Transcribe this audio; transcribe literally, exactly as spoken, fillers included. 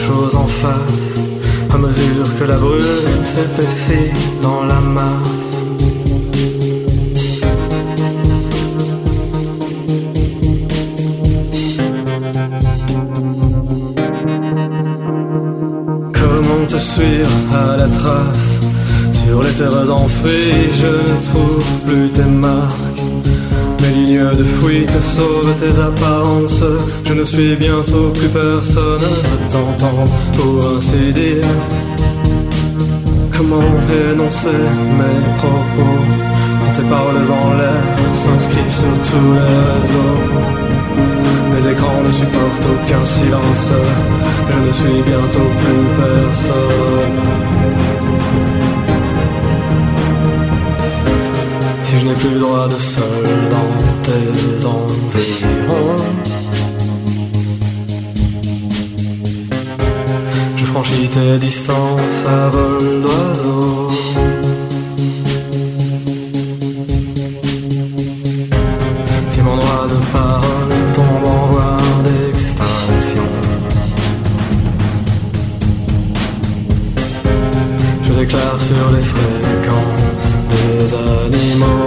chose en face, à mesure que la brume s'épaissit dans la masse. Comment te suivre à la trace sur les terres enfouies, je ne trouve plus tes marques. Mes lignes de fuite sauvent tes apparences. Je ne suis bientôt plus personne à t'entendre, pour ainsi dire. Comment énoncer mes propos quand tes paroles en l'air s'inscrivent sur tous les réseaux? Mes écrans ne supportent aucun silence. Je ne suis bientôt plus personne. Si je n'ai plus le droit de seul dans tes environs, je franchis tes distances à vol d'oiseau. Si mon droit de parole tombe en voie d'extinction, je déclare sur les fréquences des animaux.